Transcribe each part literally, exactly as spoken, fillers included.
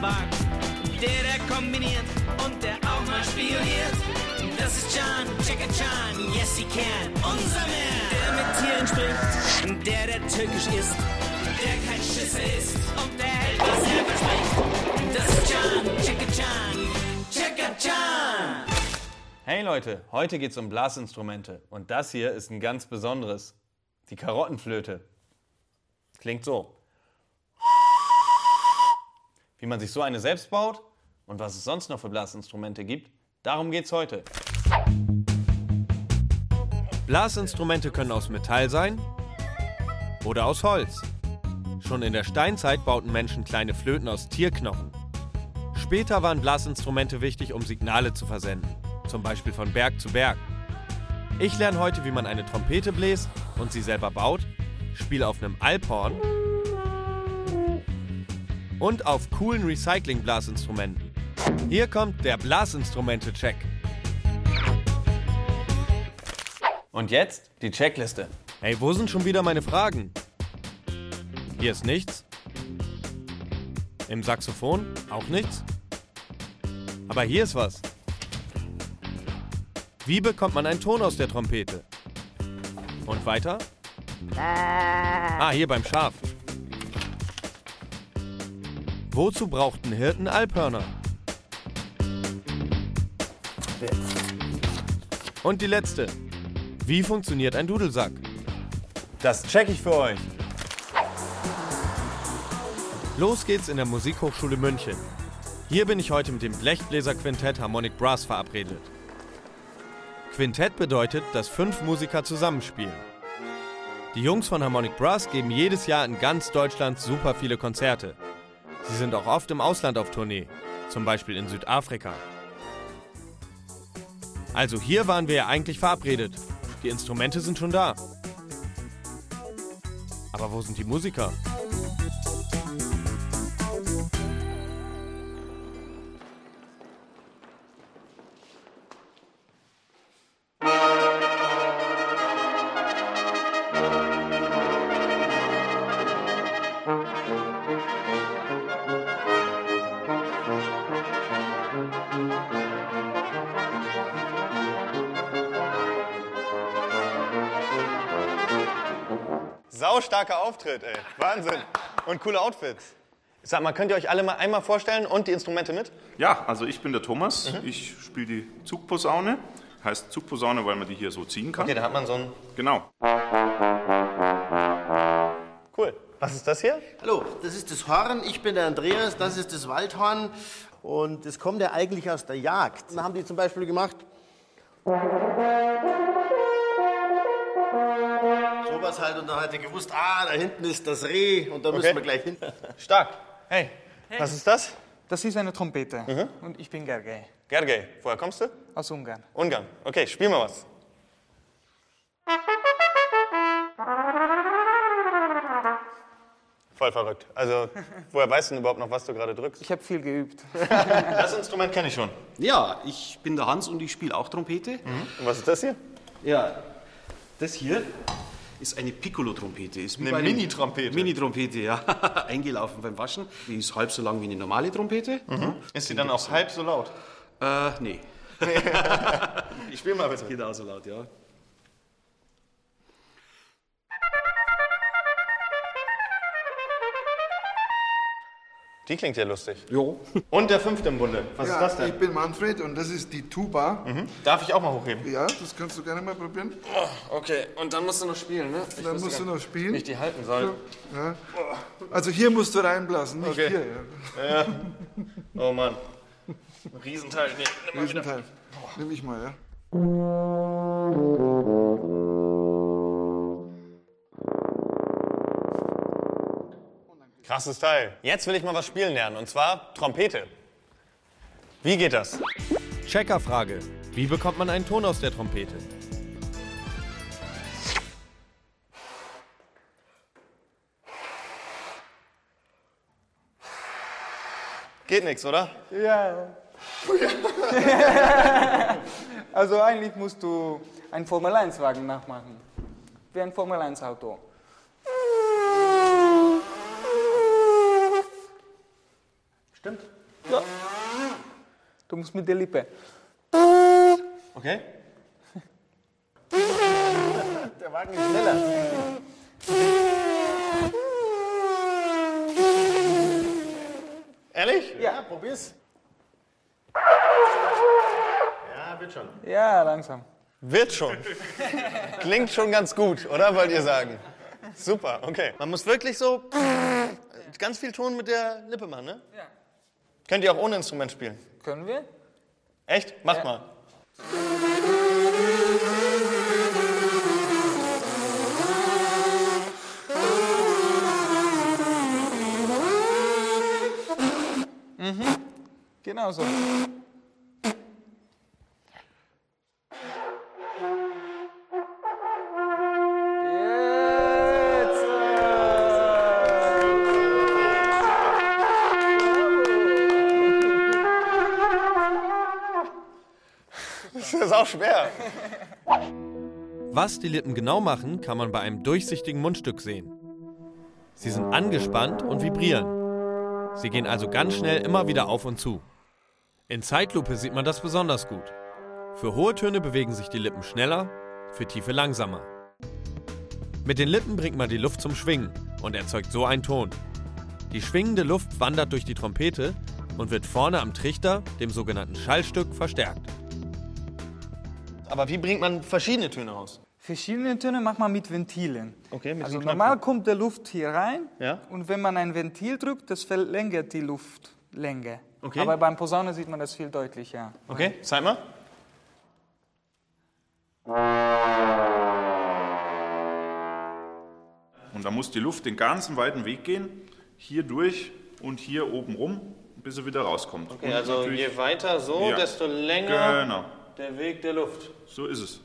was wagt. Der, der kombiniert und der auch mal spioniert. Das ist Can, Chaka Can, yes he can, unser Mann. Der mit Tieren spricht, der, der türkisch ist, der kein Schisser ist und der hält, was er verspricht. Das ist Can, Chaka Can, Chaka Can. Hey Leute, heute geht's um Blasinstrumente und das hier ist ein ganz besonderes. Die Karottenflöte. Klingt so. Wie man sich so eine selbst baut und was es sonst noch für Blasinstrumente gibt, darum geht's heute. Blasinstrumente können aus Metall sein oder aus Holz. Schon in der Steinzeit bauten Menschen kleine Flöten aus Tierknochen. Später waren Blasinstrumente wichtig, um Signale zu versenden, zum Beispiel von Berg zu Berg. Ich lerne heute, wie man eine Trompete bläst und sie selber baut, spiele auf einem Alphorn und auf coolen Recycling-Blasinstrumenten. Hier kommt der Blasinstrumente-Check. Und jetzt die Checkliste. Hey, wo sind schon wieder meine Fragen? Hier ist nichts. Im Saxophon auch nichts. Aber hier ist was. Wie bekommt man einen Ton aus der Trompete? Und weiter? Ah, hier beim Schaf. Wozu brauchten Hirten Alphörner? Und die letzte. Wie funktioniert ein Dudelsack? Das check ich für euch. Los geht's in der Musikhochschule München. Hier bin ich heute mit dem Blechbläserquintett Harmonic Brass verabredet. Quintett bedeutet, dass fünf Musiker zusammenspielen. Die Jungs von Harmonic Brass geben jedes Jahr in ganz Deutschland super viele Konzerte. Sie sind auch oft im Ausland auf Tournee, zum Beispiel in Südafrika. Also hier waren wir ja eigentlich verabredet. Die Instrumente sind schon da. Aber wo sind die Musiker? Saustarker Auftritt, ey. Wahnsinn. Und coole Outfits. Sag mal, könnt ihr euch alle mal einmal vorstellen und die Instrumente mit? Ja, also ich bin der Thomas. Mhm. Ich spiele die Zugposaune. Heißt Zugposaune, weil man die hier so ziehen kann. Okay, da hat man so ein... Genau. Cool. Was ist das hier? Hallo, das ist das Horn, ich bin der Andreas, das ist das Waldhorn und das kommt ja eigentlich aus der Jagd. Dann haben die zum Beispiel gemacht sowas halt und dann hat er gewusst, ah, da hinten ist das Reh und da Okay. müssen wir gleich hin. Stark. Hey, was ist das? Das ist eine Trompete Mhm. und ich bin Gergely Gergely, woher kommst du? aus Ungarn. Ungarn. Okay, spiel mal was. Voll verrückt. Also, woher weißt du denn überhaupt noch, was du gerade drückst? Ich habe viel geübt. Das Instrument kenne ich schon. Ja, ich bin der Hans und ich spiele auch Trompete. Und was ist das hier? Ja, das hier ist eine Piccolo-Trompete. Ist wie Eine bei einem- Mini-Trompete? Mini-Trompete, ja. Eingelaufen beim Waschen. Die ist halb so lang wie eine normale Trompete. Ist sie dann auch halb so laut? Äh, nee. Ich spiel mal bitte. Genauso laut, ja. Die klingt ja lustig. Jo. Und der fünfte im Bunde. Was Ja, ist das denn? ich bin Manfred und das ist die Tuba. Darf ich auch mal hochheben? Ja, das kannst du gerne mal probieren. Okay, und dann musst du noch spielen, ne? Ich Dann wusste musst du gar noch spielen. Wie ich die halten soll. Ja. Also hier musst du reinblasen, nicht Okay. hier. Ja. Oh Mann. Ein Riesenteil. Nee, nimm mal wieder. Riesenteil. Nimm ich mal, ja. Krasses Teil. Jetzt will ich mal was spielen lernen, und zwar Trompete. Wie geht das? Checkerfrage. Wie bekommt man einen Ton aus der Trompete? Geht nix, oder? Ja. Also eigentlich musst du einen Formel eins Wagen nachmachen. Wie ein Formel eins Auto. Stimmt. Ja. Du musst mit der Lippe. Okay. Der Wagen ist schneller. Ehrlich? Ja, probier's. Ja, wird schon. Ja, langsam. Wird schon. Klingt schon ganz gut, oder? Wollt ihr sagen? Super, okay. Man muss wirklich so ganz viel Ton mit der Lippe machen, ne? Ja. Könnt ihr auch ohne Instrument spielen? Können wir? Echt? Macht Ja. mal. Genau so. Jetzt! Das ist auch schwer. Was die Lippen genau machen, kann man bei einem durchsichtigen Mundstück sehen. Sie sind angespannt und vibrieren. Sie gehen also ganz schnell immer wieder auf und zu. In Zeitlupe sieht man das besonders gut. Für hohe Töne bewegen sich die Lippen schneller, für tiefe langsamer. Mit den Lippen bringt man die Luft zum Schwingen und erzeugt so einen Ton. Die schwingende Luft wandert durch die Trompete und wird vorne am Trichter, dem sogenannten Schallstück, verstärkt. Aber wie bringt man verschiedene Töne raus? Verschiedene Töne macht man mit Ventilen. Okay, mit also diesen normal Knöpfen. kommt die Luft hier rein Ja. und wenn man ein Ventil drückt, das verlängert die Luftlänge. Okay. Aber beim Posaune sieht man das viel deutlicher. Okay, zeig mal. Und da muss die Luft den ganzen weiten Weg gehen, hier durch und hier oben rum, bis sie wieder rauskommt. Okay, Und also natürlich- je weiter so, Ja. desto länger Genau, der Weg der Luft. so ist es.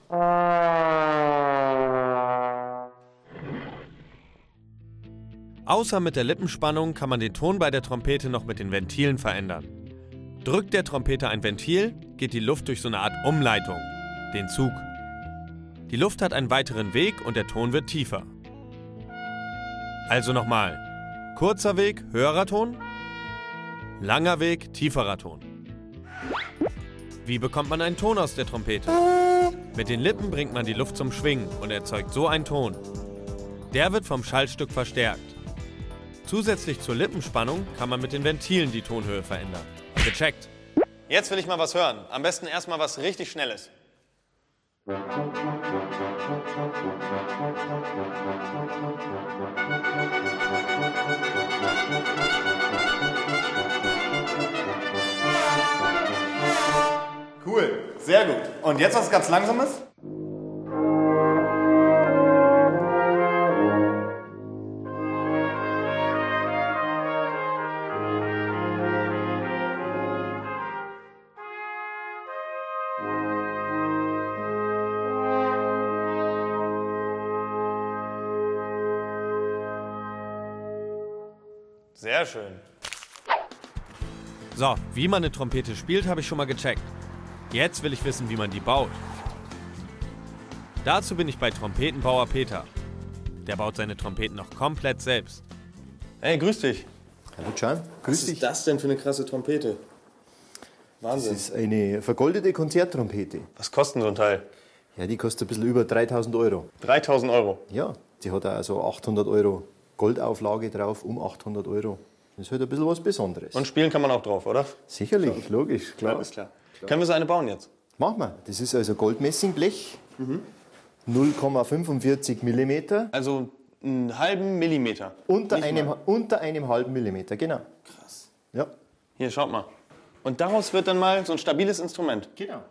Außer mit der Lippenspannung kann man den Ton bei der Trompete noch mit den Ventilen verändern. Drückt der Trompeter ein Ventil, geht die Luft durch so eine Art Umleitung, den Zug. Die Luft hat einen weiteren Weg und der Ton wird tiefer. Also nochmal. Kurzer Weg, höherer Ton. Langer Weg, tieferer Ton. Wie bekommt man einen Ton aus der Trompete? Mit den Lippen bringt man die Luft zum Schwingen und erzeugt so einen Ton. Der wird vom Schallstück verstärkt. Zusätzlich zur Lippenspannung kann man mit den Ventilen die Tonhöhe verändern. Gecheckt. Jetzt will ich mal was hören. Am besten erstmal was richtig Schnelles. Cool, sehr gut. Und jetzt was ganz Langsames? Sehr schön. So, wie man eine Trompete spielt, habe ich schon mal gecheckt. Jetzt will ich wissen, wie man die baut. Dazu bin ich bei Trompetenbauer Peter. Der baut seine Trompeten noch komplett selbst. Hey, grüß dich. Hallo Can, grüß dich. das denn für eine krasse Trompete? Das Wahnsinn. ist eine vergoldete Konzerttrompete. Was kostet so ein Teil? Ja, die kostet ein bisschen über dreitausend Euro. dreitausend Euro. Ja, die hat also achthundert Euro Goldauflage drauf, um achthundert Euro. Das ist halt ein bisschen was Besonderes. Und spielen kann man auch drauf, oder? Sicherlich, logisch, klar. Alles klar. Können wir so eine bauen jetzt? Machen wir. Das ist also Goldmessingblech, null Komma fünfundvierzig Millimeter, Also einen halben Millimeter. unter Nicht einem, mal. unter einem halben Millimeter, genau. Krass. Ja, Hier, schaut mal. Und daraus wird dann mal so ein stabiles Instrument. genau.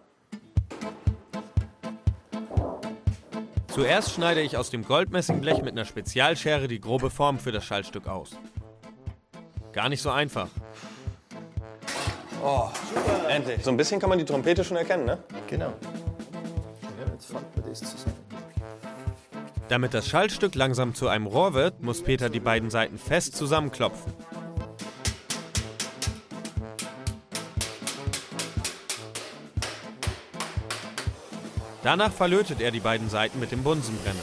Zuerst schneide ich aus dem Goldmessingblech mit einer Spezialschere die grobe Form für das Schallstück aus. Gar nicht so einfach. Oh, endlich. So ein bisschen kann man die Trompete schon erkennen, ne? Genau. Ja, jetzt fand man das zusammen. Damit das Schallstück langsam zu einem Rohr wird, muss Peter die beiden Seiten fest zusammenklopfen. Danach verlötet er die beiden Seiten mit dem Bunsenbrenner.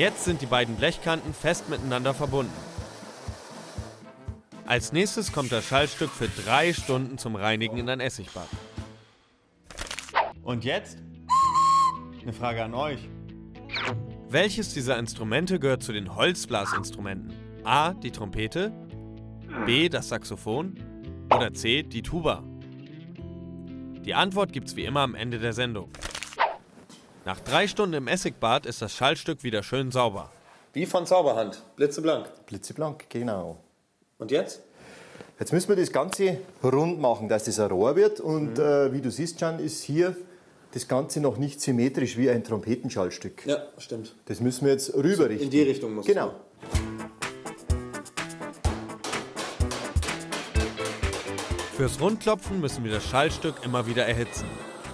Jetzt sind die beiden Blechkanten fest miteinander verbunden. Als nächstes kommt das Schallstück für drei Stunden zum Reinigen in ein Essigbad. Und jetzt? Eine Frage an euch. Welches dieser Instrumente gehört zu den Holzblasinstrumenten? A. Die Trompete, B. das Saxophon oder C. die Tuba? Die Antwort gibt's wie immer am Ende der Sendung. Nach drei Stunden im Essigbad ist das Schallstück wieder schön sauber. Wie von Zauberhand, blitzeblank. Blitzeblank, genau. Und jetzt? Jetzt müssen wir das Ganze rund machen, dass das ein Rohr wird. Und mhm. äh, wie du siehst, Can, ist hier das Ganze noch nicht symmetrisch wie ein Trompetenschallstück. Ja, stimmt. Das müssen wir jetzt rüberrichten. In die Richtung muss Genau. Fürs Rundklopfen müssen wir das Schallstück immer wieder erhitzen.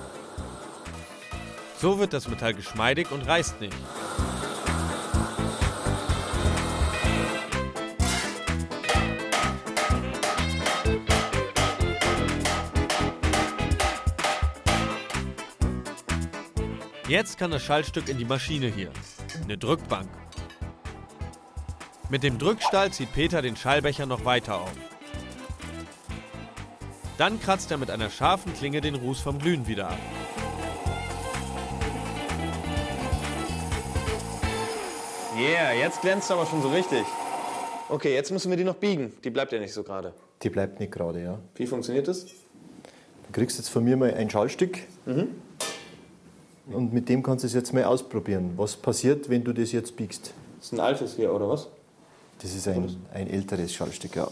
So wird das Metall geschmeidig und reißt nicht. Jetzt kann das Schallstück in die Maschine hier, eine Drückbank. Mit dem Drückstahl zieht Peter den Schallbecher noch weiter auf. Dann kratzt er mit einer scharfen Klinge den Ruß vom Glühen wieder ab. Yeah, jetzt glänzt aber schon so richtig. Okay, jetzt müssen wir die noch biegen. Die bleibt ja nicht so gerade. Die bleibt nicht gerade, ja. Wie funktioniert das? Du kriegst jetzt von mir mal ein Schallstück. Mhm. Und mit dem kannst du es jetzt mal ausprobieren. Was passiert, wenn du das jetzt biegst? Das ist ein altes hier, oder was? Das ist ein, ein älteres Schallstück, ja.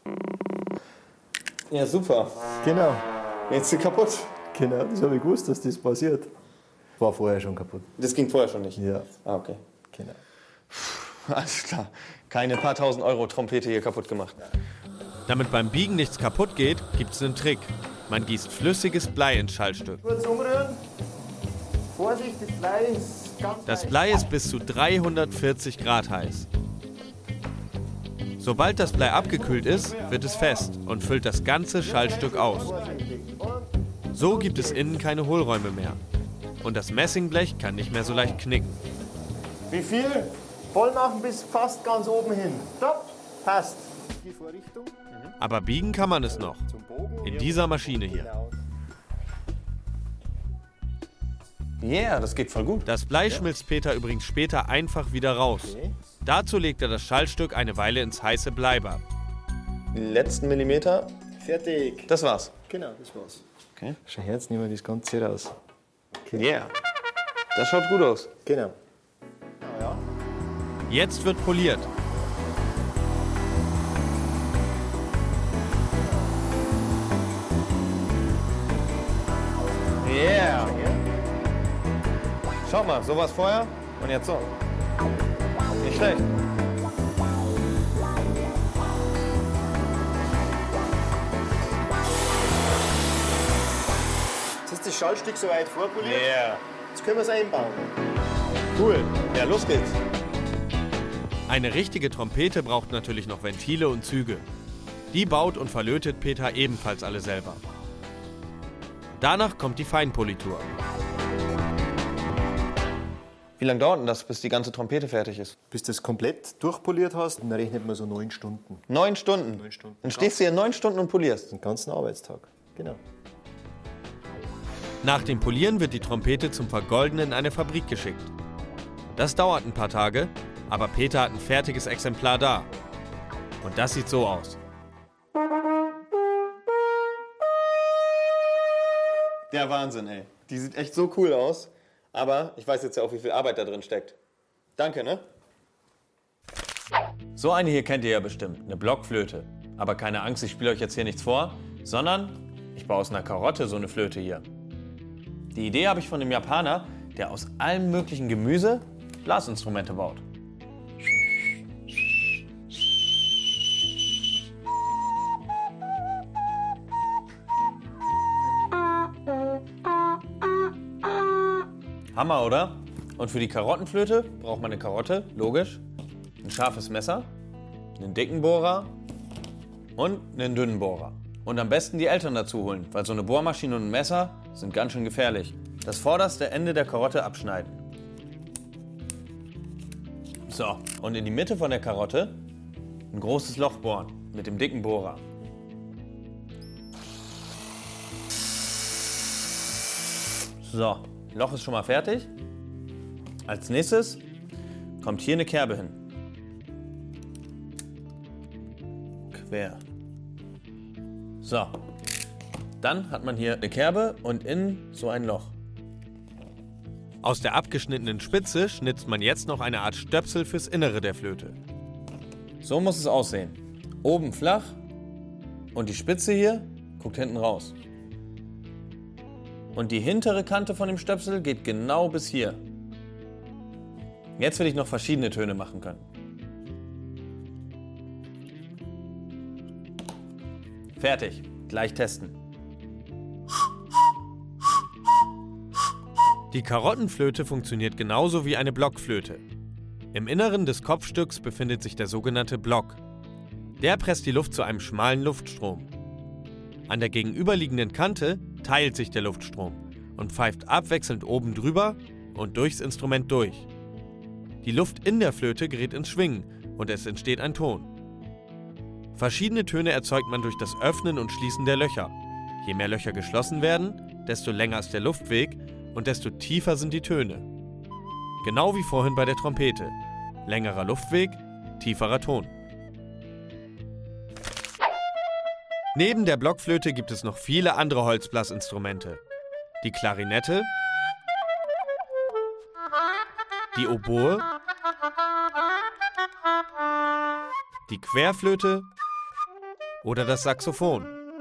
Ja, super. Genau. Jetzt ist sie kaputt. Genau, das habe ich gewusst, dass das passiert. War vorher schon kaputt. Das ging vorher schon nicht? Ja. Ah, okay. Genau. Puh, alles klar. Keine paar tausend Euro Trompete hier kaputt gemacht. Damit beim Biegen nichts kaputt geht, gibt es einen Trick. Man gießt flüssiges Blei ins Schallstück. Kurz umrühren. Vorsicht, das Blei ist ganz Das Blei ist bis zu dreihundertvierzig Grad heiß. Sobald das Blei abgekühlt ist, wird es fest und füllt das ganze Schallstück aus. So gibt es innen keine Hohlräume mehr. Und das Messingblech kann nicht mehr so leicht knicken. Wie viel? Voll machen bis fast ganz oben hin. Stopp. Passt. Die Vorrichtung. Aber biegen kann man es noch. In dieser Maschine hier. Yeah, das geht voll gut. Das Blei schmilzt Peter übrigens später einfach wieder raus. Dazu legt er das Schallstück eine Weile ins heiße Bleibad. Die letzten Millimeter. Fertig. Das war's. Genau, das war's. Okay. Schau her, jetzt nehmen wir das Ganze raus. Okay. Yeah. Das schaut gut aus. Genau. Jetzt wird poliert. Yeah. Schau mal, sowas vorher und jetzt so. Nicht schlecht. Jetzt ist das Schallstück soweit vorpoliert. Yeah. Jetzt können wir es einbauen. Cool. Ja, los geht's. Eine richtige Trompete braucht natürlich noch Ventile und Züge. Die baut und verlötet Peter ebenfalls alle selber. Danach kommt die Feinpolitur. Wie lange dauert denn das, bis die ganze Trompete fertig ist? Bis du das komplett durchpoliert hast, dann rechnet man so neun Stunden. Neun Stunden? Neun Stunden. Dann stehst du hier neun Stunden und polierst? Den ganzen Arbeitstag, genau. Nach dem Polieren wird die Trompete zum Vergolden in eine Fabrik geschickt. Das dauert ein paar Tage, aber Peter hat ein fertiges Exemplar da. Und das sieht so aus. Der Wahnsinn, ey. Die sieht echt so cool aus. Aber ich weiß jetzt ja auch, wie viel Arbeit da drin steckt. Danke, ne? So eine hier kennt ihr ja bestimmt, eine Blockflöte. Aber keine Angst, ich spiele euch jetzt hier nichts vor, sondern ich baue aus einer Karotte so eine Flöte hier. Die Idee habe ich von einem Japaner, der aus allem möglichen Gemüse Blasinstrumente baut. Hammer, oder? Und für die Karottenflöte braucht man eine Karotte, logisch, ein scharfes Messer, einen dicken Bohrer und einen dünnen Bohrer. Und am besten die Eltern dazu holen, weil so eine Bohrmaschine und ein Messer sind ganz schön gefährlich. Das vorderste Ende der Karotte abschneiden. So, und in die Mitte von der Karotte ein großes Loch bohren mit dem dicken Bohrer. So, Loch ist schon mal fertig. Als nächstes kommt hier eine Kerbe hin. Quer. So, dann hat man hier eine Kerbe und innen so ein Loch. Aus der abgeschnittenen Spitze schnitzt man jetzt noch eine Art Stöpsel fürs Innere der Flöte. So muss es aussehen. Oben flach und die Spitze hier guckt hinten raus. Und die hintere Kante von dem Stöpsel geht genau bis hier. Jetzt will ich noch verschiedene Töne machen können. Fertig. Gleich testen. Die Karottenflöte funktioniert genauso wie eine Blockflöte. Im Inneren des Kopfstücks befindet sich der sogenannte Block. Der presst die Luft zu einem schmalen Luftstrom. An der gegenüberliegenden Kante teilt sich der Luftstrom und pfeift abwechselnd oben drüber und durchs Instrument durch. Die Luft in der Flöte gerät ins Schwingen und es entsteht ein Ton. Verschiedene Töne erzeugt man durch das Öffnen und Schließen der Löcher. Je mehr Löcher geschlossen werden, desto länger ist der Luftweg und desto tiefer sind die Töne. Genau wie vorhin bei der Trompete. Längerer Luftweg, tieferer Ton. Neben der Blockflöte gibt es noch viele andere Holzblasinstrumente. Die Klarinette, die Oboe, die Querflöte oder das Saxophon.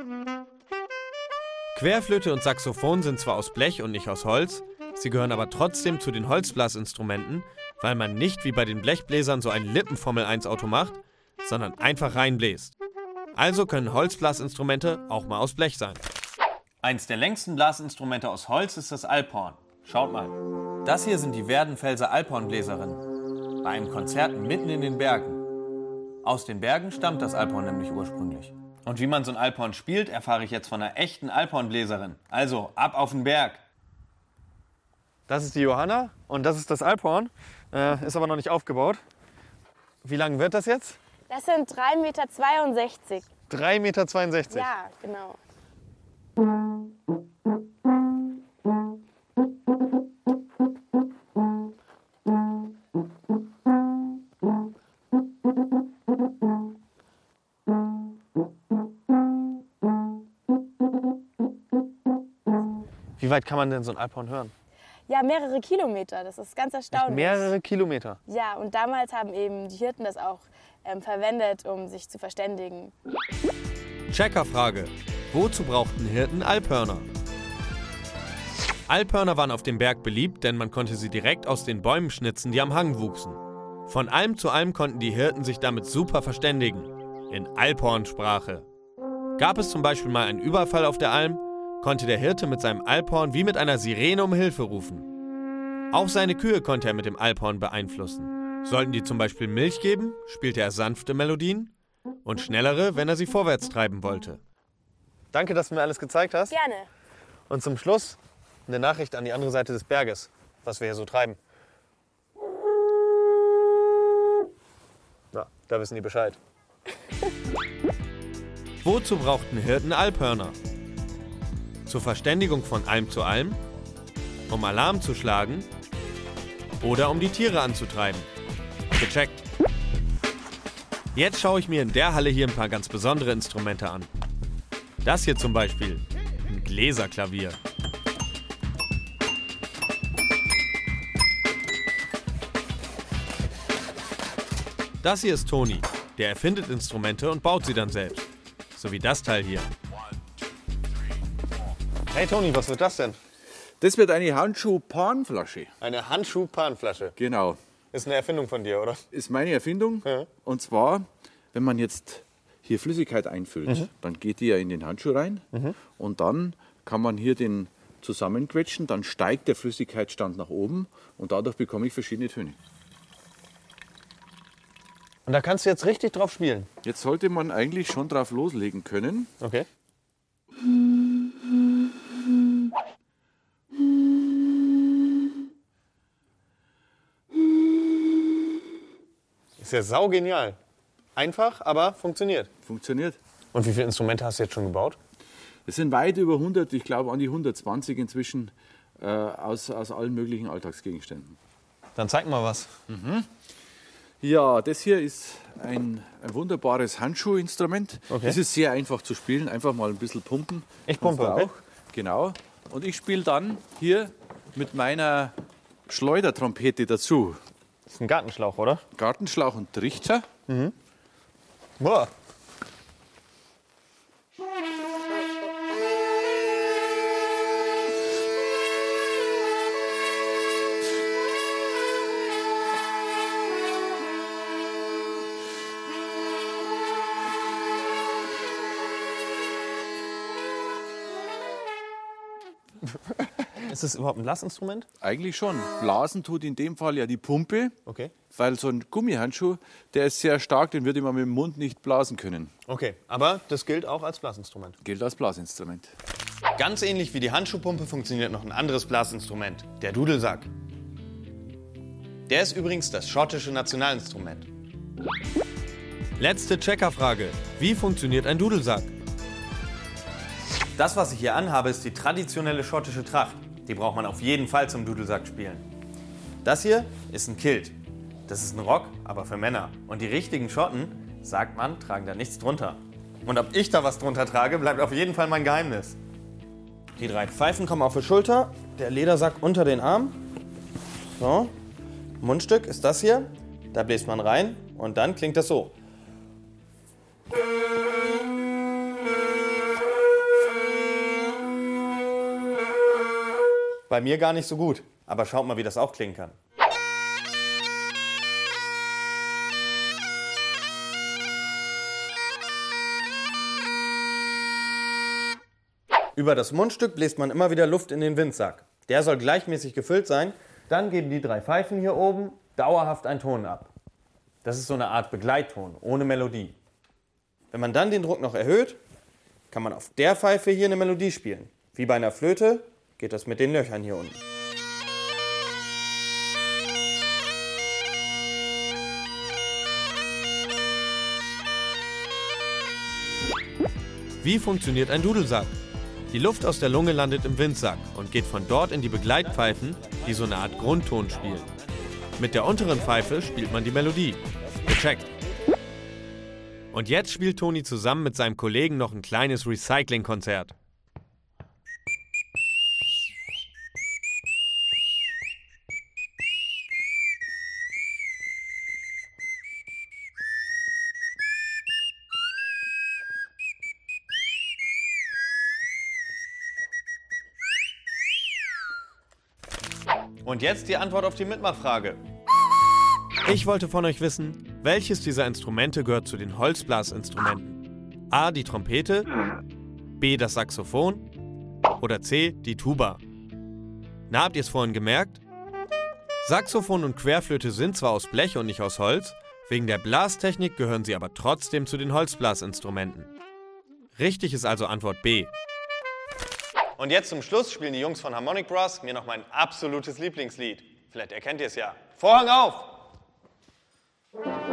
Querflöte und Saxophon sind zwar aus Blech und nicht aus Holz, sie gehören aber trotzdem zu den Holzblasinstrumenten, weil man nicht wie bei den Blechbläsern so ein Lippen-Formel-eins-Auto macht, sondern einfach reinbläst. Also können Holzblasinstrumente auch mal aus Blech sein. Eins der längsten Blasinstrumente aus Holz ist das Alphorn. Schaut mal. Das hier sind die Werdenfelser Alphornbläserinnen. Bei einem Konzert mitten in den Bergen. Aus den Bergen stammt das Alphorn nämlich ursprünglich. Und wie man so ein Alphorn spielt, erfahre ich jetzt von einer echten Alphornbläserin. Also, ab auf den Berg. Das ist die Johanna und das ist das Alphorn. Äh, ist aber noch nicht aufgebaut. Wie lang wird das jetzt? Das sind drei Meter zweiundsechzig. drei Meter zweiundsechzig? Ja, genau. Wie weit kann man denn so ein Alphorn hören? Ja, mehrere Kilometer. Das ist ganz erstaunlich. Mehrere Kilometer? Ja, und damals haben eben die Hirten das auch ähm, verwendet, um sich zu verständigen. Checkerfrage. Wozu brauchten Hirten Alphörner? Alphörner waren auf dem Berg beliebt, denn man konnte sie direkt aus den Bäumen schnitzen, die am Hang wuchsen. Von Alm zu Alm konnten die Hirten sich damit super verständigen. In Alphornsprache. Gab es zum Beispiel mal einen Überfall auf der Alm, konnte der Hirte mit seinem Alphorn wie mit einer Sirene um Hilfe rufen. Auch seine Kühe konnte er mit dem Alphorn beeinflussen. Sollten die zum Beispiel Milch geben, spielte er sanfte Melodien und schnellere, wenn er sie vorwärts treiben wollte. Danke, dass du mir alles gezeigt hast. Gerne. Und zum Schluss eine Nachricht an die andere Seite des Berges, was wir hier so treiben. Na, da wissen die Bescheid. Wozu brauchten Hirten Alphörner? Zur Verständigung von Alm zu Alm, um Alarm zu schlagen oder um die Tiere anzutreiben. Gecheckt. Jetzt schaue ich mir in der Halle hier ein paar ganz besondere Instrumente an. Das hier zum Beispiel, ein Gläserklavier. Das hier ist Toni, der erfindet Instrumente und baut sie dann selbst. So wie das Teil hier. Hey Toni, was wird das denn? Das wird eine Handschuh-Panflasche. Eine Handschuh-Panflasche? Genau. Ist eine Erfindung von dir, oder? Ist meine Erfindung. Ja. Und zwar, wenn man jetzt hier Flüssigkeit einfüllt, mhm. dann geht die ja in den Handschuh rein mhm. und dann kann man hier den zusammenquetschen, dann steigt der Flüssigkeitsstand nach oben und dadurch bekomme ich verschiedene Töne. Und da kannst du jetzt richtig drauf spielen? Jetzt sollte man eigentlich schon drauf loslegen können. Okay. Ist ja saugenial. Einfach, aber funktioniert. Funktioniert. Und wie viele Instrumente hast du jetzt schon gebaut? Es sind weit über hundert, ich glaube an die hundertzwanzig inzwischen, äh, aus, aus allen möglichen Alltagsgegenständen. Dann zeig mal was. Mhm. Ja, das hier ist ein, ein wunderbares Handschuhinstrument. Okay. Das ist sehr einfach zu spielen, einfach mal ein bisschen pumpen. Ich pumpe, Kannst du okay. auch. Genau. Und ich spiele dann hier mit meiner Schleudertrompete dazu. Das ist ein Gartenschlauch, oder? Gartenschlauch und Trichter. Mhm. Boah. Ist das überhaupt ein Blasinstrument? Eigentlich schon. Blasen tut in dem Fall ja die Pumpe. Okay. Weil so ein Gummihandschuh, der ist sehr stark, den würde man mit dem Mund nicht blasen können. Okay, aber das gilt auch als Blasinstrument. Gilt als Blasinstrument. Ganz ähnlich wie die Handschuhpumpe funktioniert noch ein anderes Blasinstrument, der Dudelsack. Der ist übrigens das schottische Nationalinstrument. Letzte Checkerfrage. Wie funktioniert ein Dudelsack? Das, was ich hier anhabe, ist die traditionelle schottische Tracht. Die braucht man auf jeden Fall zum Dudelsack spielen. Das hier ist ein Kilt. Das ist ein Rock, aber für Männer. Und die richtigen Schotten, sagt man, tragen da nichts drunter. Und ob ich da was drunter trage, bleibt auf jeden Fall mein Geheimnis. Die drei Pfeifen kommen auf die Schulter, der Ledersack unter den Arm. So, Mundstück ist das hier. Da bläst man rein und dann klingt das so. Bei mir gar nicht so gut, aber schaut mal, wie das auch klingen kann. Über das Mundstück bläst man immer wieder Luft in den Windsack. Der soll gleichmäßig gefüllt sein. Dann geben die drei Pfeifen hier oben dauerhaft einen Ton ab. Das ist so eine Art Begleitton, ohne Melodie. Wenn man dann den Druck noch erhöht, kann man auf der Pfeife hier eine Melodie spielen. Wie bei einer Flöte geht das mit den Löchern hier unten. Wie funktioniert ein Dudelsack? Die Luft aus der Lunge landet im Windsack und geht von dort in die Begleitpfeifen, die so eine Art Grundton spielen. Mit der unteren Pfeife spielt man die Melodie. Gecheckt. Und jetzt spielt Toni zusammen mit seinem Kollegen noch ein kleines Recycling-Konzert. Und jetzt die Antwort auf die Mitmachfrage. Ich wollte von euch wissen, welches dieser Instrumente gehört zu den Holzblasinstrumenten? A. Die Trompete, B. das Saxophon oder C. die Tuba? Na, habt ihr es vorhin gemerkt? Saxophon und Querflöte sind zwar aus Blech und nicht aus Holz, wegen der Blastechnik gehören sie aber trotzdem zu den Holzblasinstrumenten. Richtig ist also Antwort B. Und jetzt zum Schluss spielen die Jungs von Harmonic Brass mir noch mein absolutes Lieblingslied. Vielleicht erkennt ihr es ja. Vorhang auf!